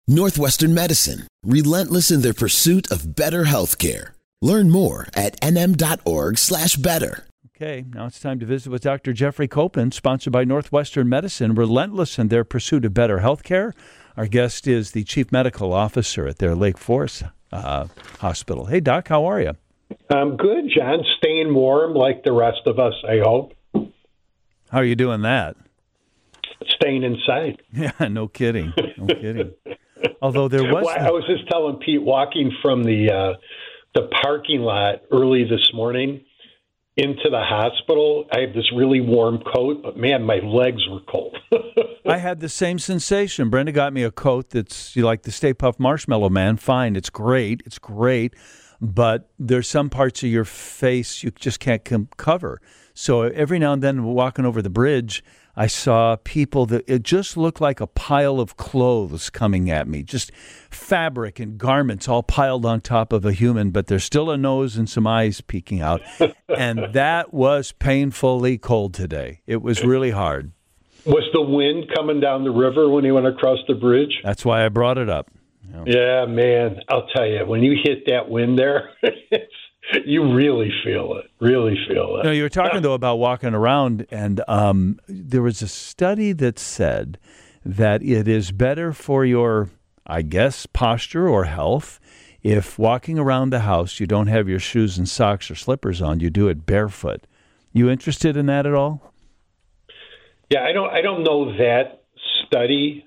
Northwestern Medicine, relentless in their pursuit of better healthcare. Learn more at nm.org/better. Okay, now it's time to visit with Dr. Jeffrey Copen, sponsored by Northwestern Medicine, relentless in their pursuit of better healthcare. Our guest is the Chief Medical Officer at their Lake Forest Hospital. Hey, Doc, how are you? I'm good, John. Staying warm like the rest of us, I hope. How are you doing that? Staying inside. Yeah, no kidding. No kidding. Although there was... Well, I was just telling Pete, walking from the parking lot early this morning into the hospital, I have this really warm coat, but man, my legs were cold. I had the same sensation. Brenda got me a coat that's like the Stay Puft Marshmallow Man. Fine, it's great. It's great. But there's some parts of your face you just can't cover. So every now and then, walking over the bridge, I saw people that it just looked like a pile of clothes coming at me, just fabric and garments all piled on top of a human, but there's still a nose and some eyes peeking out. And that was painfully cold today. It was really hard. Was the wind coming down the river when he went across the bridge? That's why I brought it up. Yeah, man, I'll tell you, when you hit that wind there, you really feel it, No, you were talking, though, about walking around, and there was a study that said that it is better for your, I guess, posture or health if walking around the house, you don't have your shoes and socks or slippers on, you do it barefoot. You interested in that at all? Yeah, I don't know that study.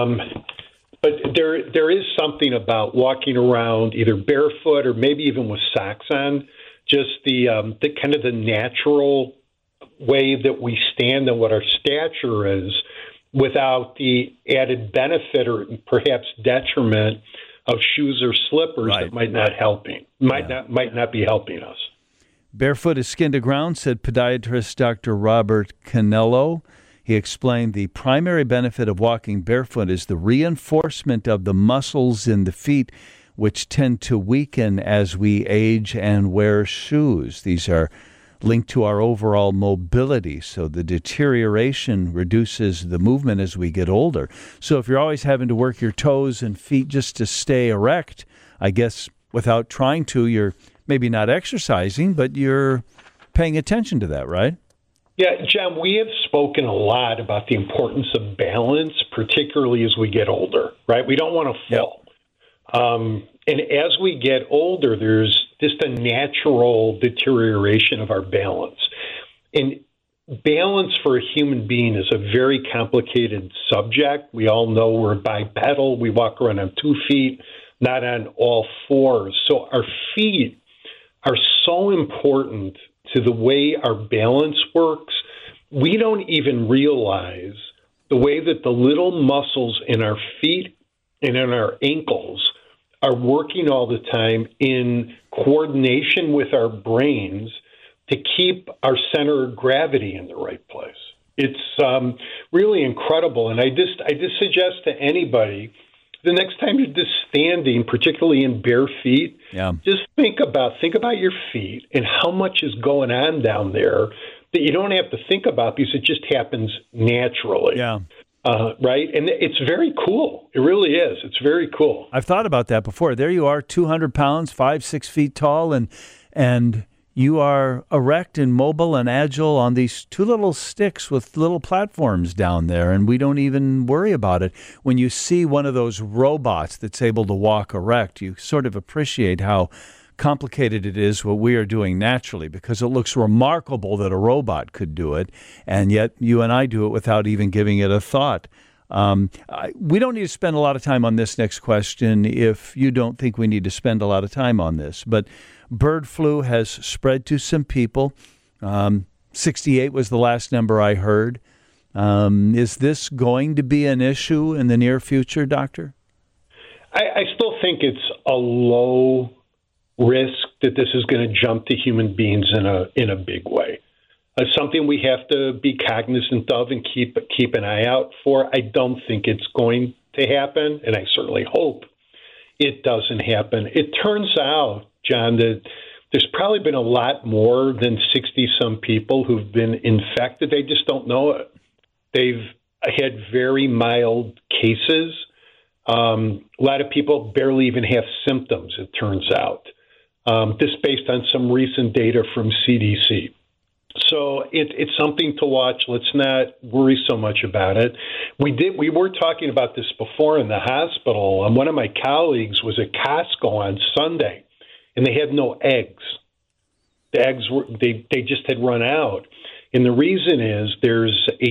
But there is something about walking around either barefoot or maybe even with socks on, just the kind of the natural way that we stand and what our stature is without the added benefit or perhaps detriment of shoes or slippers that might not be helping us. Barefoot is skin to ground, said podiatrist Dr. Robert Canello. He explained the primary benefit of walking barefoot is the reinforcement of the muscles in the feet, which tend to weaken as we age and wear shoes. These are linked to our overall mobility, so the deterioration reduces the movement as we get older. So if you're always having to work your toes and feet just to stay erect, I guess without trying to, you're maybe not exercising, but you're paying attention to that, right? Yeah, John, we have spoken a lot about the importance of balance, particularly as we get older, right? We don't want to fall. And as we get older, there's just a natural deterioration of our balance. And balance for a human being is a very complicated subject. We all know we're bipedal. We walk around on 2 feet, not on all fours. So our feet are so important to the way our balance works. We don't even realize the way that the little muscles in our feet and in our ankles are working all the time in coordination with our brains to keep our center of gravity in the right place. It's really incredible. And I just suggest to anybody, the next time you're just standing, particularly in bare feet, just think about your feet and how much is going on down there that you don't have to think about because it just happens naturally. Yeah. Right? And it's very cool. It really is. It's very cool. I've thought about that before. There you are, 200 pounds, 5-6 feet tall, and you are erect and mobile and agile on these 2 little sticks with little platforms down there, and we don't even worry about it. When you see one of those robots that's able to walk erect, you sort of appreciate how complicated it is what we are doing naturally, because it looks remarkable that a robot could do it, and yet you and I do it without even giving it a thought. We don't need to spend a lot of time on this next question if you don't think we need to spend a lot of time on this, but bird flu has spread to some people. 68 was the last number I heard. Is this going to be an issue in the near future, Doctor? I still think it's a low risk that this is going to jump to human beings in a big way. It's something we have to be cognizant of and keep an eye out for. I don't think it's going to happen, and I certainly hope it doesn't happen. It turns out, John, that there's probably been a lot more than 60-some people who've been infected. They just don't know it. They've had very mild cases. A lot of people barely even have symptoms, it turns out. This based on some recent data from CDC. So it's something to watch. Let's not worry so much about it. We were talking about this before in the hospital. One of my colleagues was at Costco on Sunday, and they had no eggs. The eggs they just had run out, and the reason is there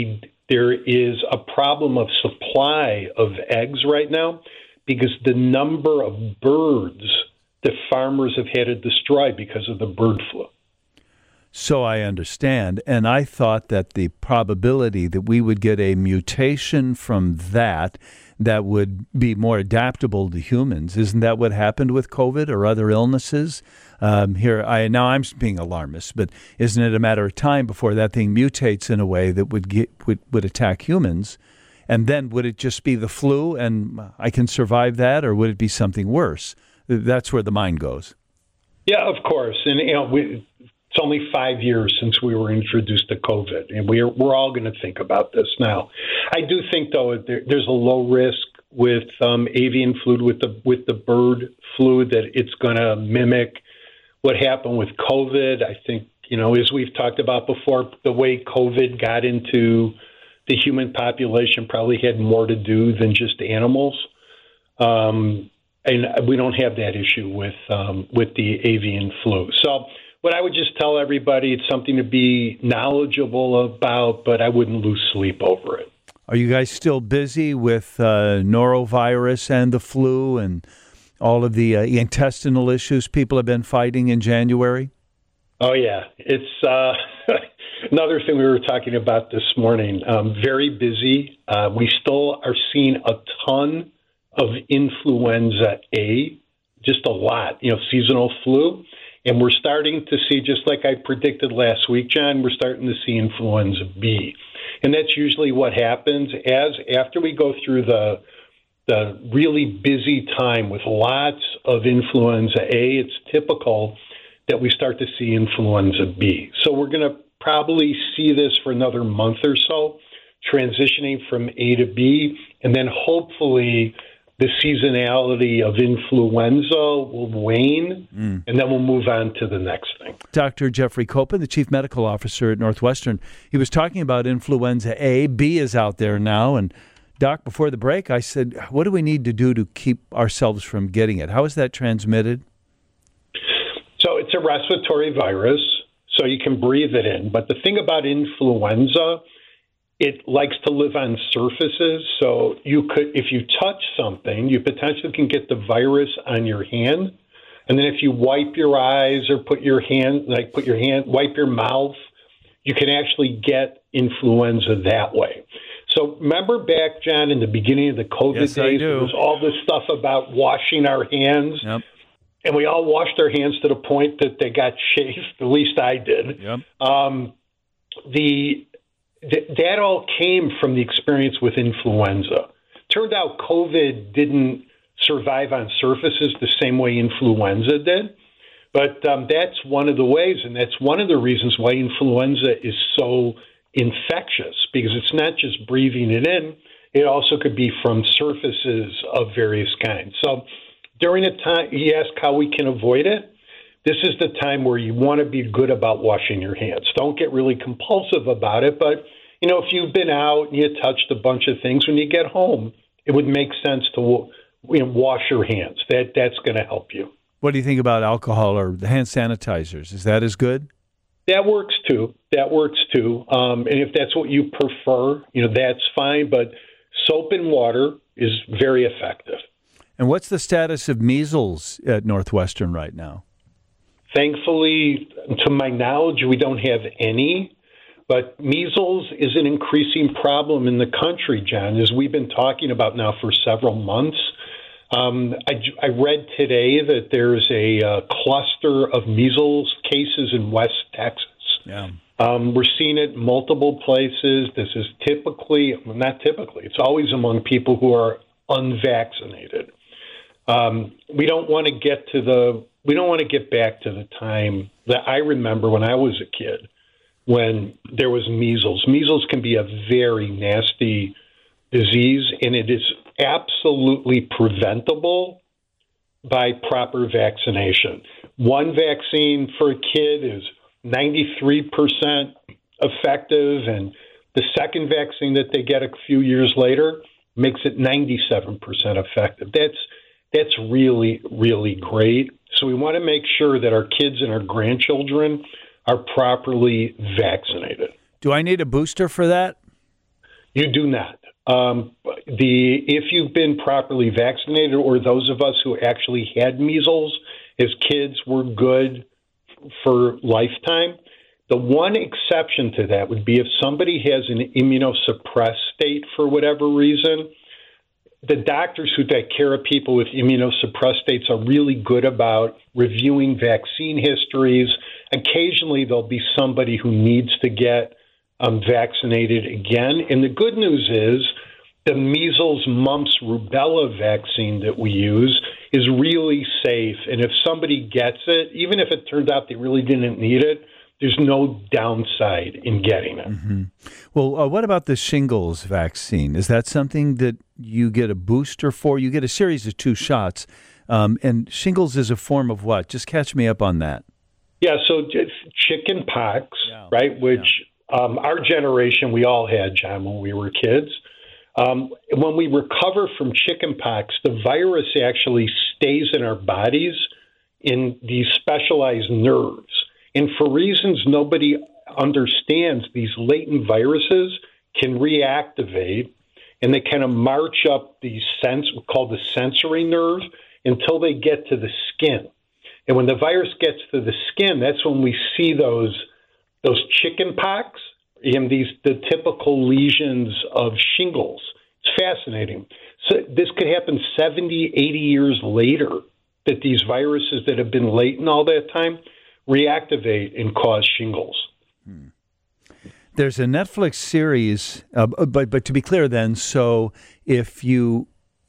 is a problem of supply of eggs right now because the number of birds that farmers have had to destroy because of the bird flu. So I understand, and I thought that the probability that we would get a mutation from that would be more adaptable to humans, isn't that what happened with COVID or other illnesses? Now I'm being alarmist, but isn't it a matter of time before that thing mutates in a way that would attack humans? And then would it just be the flu and I can survive that, or would it be something worse? That's where the mind goes. Yeah, of course. And it's only 5 years since we were introduced to COVID, and we're all going to think about this now. I do think, though, there's a low risk with avian flu, with the bird flu, that it's going to mimic what happened with COVID. I think, as we've talked about before, the way COVID got into the human population probably had more to do than just animals. And we don't have that issue with the avian flu. So what I would just tell everybody, it's something to be knowledgeable about, but I wouldn't lose sleep over it. Are you guys still busy with norovirus and the flu and all of the intestinal issues people have been fighting in January? Oh, yeah. It's another thing we were talking about this morning. Very busy. We still are seeing a ton of influenza A, just a lot, seasonal flu. And we're starting to see, just like I predicted last week, John, we're starting to see influenza B. And that's usually what happens after we go through the really busy time with lots of influenza A, it's typical that we start to see influenza B. So we're going to probably see this for another month or so, transitioning from A to B, and then hopefully the seasonality of influenza will wane, and then we'll move on to the next thing. Dr. Jeffrey Koppen, the Chief Medical Officer at Northwestern, he was talking about influenza A. B is out there now, and Doc, before the break, I said, what do we need to do to keep ourselves from getting it? How is that transmitted? So it's a respiratory virus, so you can breathe it in. But the thing about influenza, it likes to live on surfaces. So if you touch something, you potentially can get the virus on your hand. And then if you wipe your eyes or wipe your mouth, you can actually get influenza that way. So remember back, John, in the beginning of the COVID days, there was all this stuff about washing our hands. Yep. And we all washed our hands to the point that they got chafed. At least I did. Yep. That all came from the experience with influenza. Turned out COVID didn't survive on surfaces the same way influenza did. But that's one of the ways, and that's one of the reasons why influenza is so infectious, because it's not just breathing it in, it also could be from surfaces of various kinds. So during a time, you ask how we can avoid it. This is the time where you want to be good about washing your hands. Don't get really compulsive about it, but if you've been out and you touched a bunch of things, when you get home, it would make sense to wash your hands. That's going to help you. What do you think about alcohol or the hand sanitizers? Is that as good? That works too. And if that's what you prefer, that's fine. But soap and water is very effective. And what's the status of measles at Northwestern right now? Thankfully, to my knowledge, we don't have any. But measles is an increasing problem in the country, John, as we've been talking about now for several months. I read today that there's a cluster of measles cases in West Texas. Yeah. We're seeing it in multiple places. This is not typically, it's always among people who are unvaccinated. We don't want to get back to the time that I remember when I was a kid, when there was measles. Measles can be a very nasty disease, and it is absolutely preventable by proper vaccination. One vaccine for a kid is 93% effective, and the second vaccine that they get a few years later makes it 97% effective. That's really, really great. So we want to make sure that our kids and our grandchildren are properly vaccinated. Do I need a booster for that? You do not. If you've been properly vaccinated, or those of us who actually had measles as kids were good for lifetime, the one exception to that would be if somebody has an immunosuppressed state for whatever reason. The doctors who take care of people with immunosuppressed states are really good about reviewing vaccine histories. Occasionally, there'll be somebody who needs to get vaccinated again. And the good news is the measles, mumps, rubella vaccine that we use is really safe. And if somebody gets it, even if it turns out they really didn't need it, there's no downside in getting it. Mm-hmm. Well, what about the shingles vaccine? Is that something that you get a booster for? You get a series of 2 shots. And shingles is a form of what? Just catch me up on that. Yeah, so chicken pox, right, which our generation, we all had, John, when we were kids. When we recover from chicken pox, the virus actually stays in our bodies in these specialized nerves. And for reasons nobody understands, these latent viruses can reactivate, and they kind of march up the called the sensory nerve until they get to the skin. And when the virus gets to the skin, that's when we see those chicken pox and the typical lesions of shingles. It's fascinating. So this could happen 70, 80 years later, that these viruses that have been latent all that time reactivate and cause shingles. There's a Netflix series, but to be clear then, so if you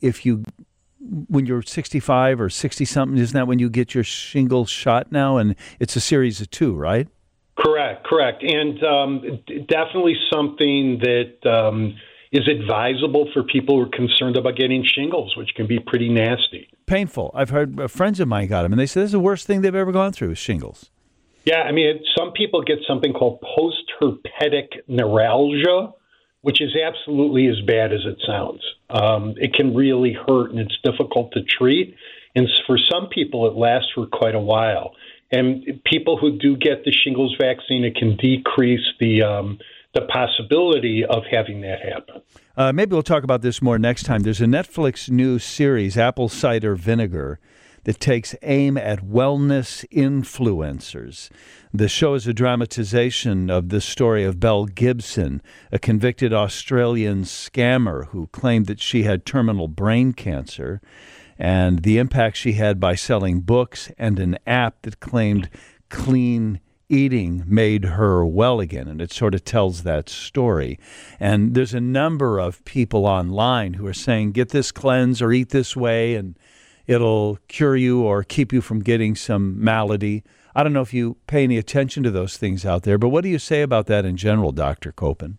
when you're 65 or 60-something, isn't that when you get your shingles shot now? And it's a series of 2, right? Correct. And definitely something that is advisable for people who are concerned about getting shingles, which can be pretty nasty. Painful. I've heard friends of mine got them, and they said this is the worst thing they've ever gone through is shingles. Yeah, I mean, some people get something called post-herpetic neuralgia, which is absolutely as bad as it sounds. It can really hurt, and it's difficult to treat. And for some people, it lasts for quite a while. And people who do get the shingles vaccine, it can decrease the possibility of having that happen. Maybe we'll talk about this more next time. There's a Netflix new series, Apple Cider Vinegar, that takes aim at wellness influencers. The show is a dramatization of the story of Belle Gibson, a convicted Australian scammer who claimed that she had terminal brain cancer, and the impact she had by selling books and an app that claimed clean eating made her well again. And it sort of tells that story. And there's a number of people online who are saying, get this cleanse or eat this way, and it'll cure you or keep you from getting some malady. I don't know if you pay any attention to those things out there, but what do you say about that in general, Dr. Copen?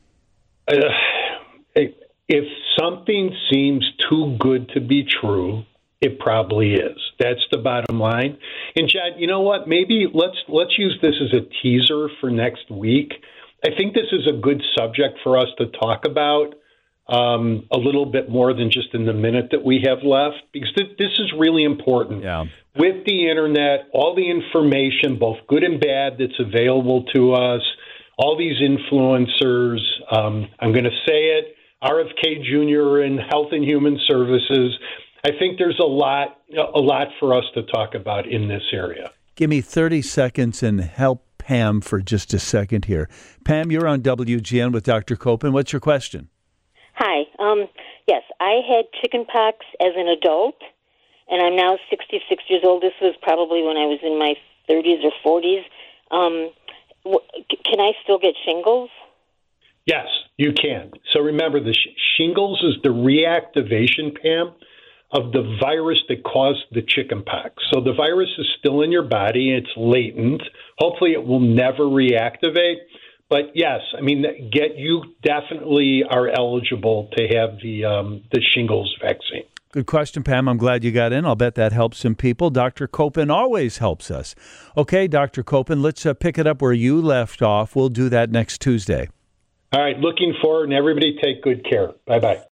If something seems too good to be true, it probably is. That's the bottom line. And Chad, you know what? Maybe let's use this as a teaser for next week. I think this is a good subject for us to talk about a little bit more than just in the minute that we have left, because this is really important. Yeah. With the internet, all the information, both good and bad, that's available to us, all these influencers, I'm going to say it, RFK Jr. in Health and Human Services. I think there's a lot for us to talk about in this area. Give me 30 seconds and help Pam for just a second here. Pam, you're on WGN with Dr. Copen. What's your question? Hi. Yes, I had chicken pox as an adult, and I'm now 66 years old. This was probably when I was in my 30s or 40s. Can I still get shingles? Yes, you can. So remember, the shingles is the reactivation, Pam, of the virus that caused the chicken pox. So the virus is still in your body. It's latent. Hopefully it will never reactivate. But yes, I mean, you definitely are eligible to have the shingles vaccine. Good question, Pam. I'm glad you got in. I'll bet that helps some people. Dr. Copen always helps us. Okay, Dr. Copen, let's pick it up where you left off. We'll do that next Tuesday. All right, looking forward, and everybody take good care. Bye-bye.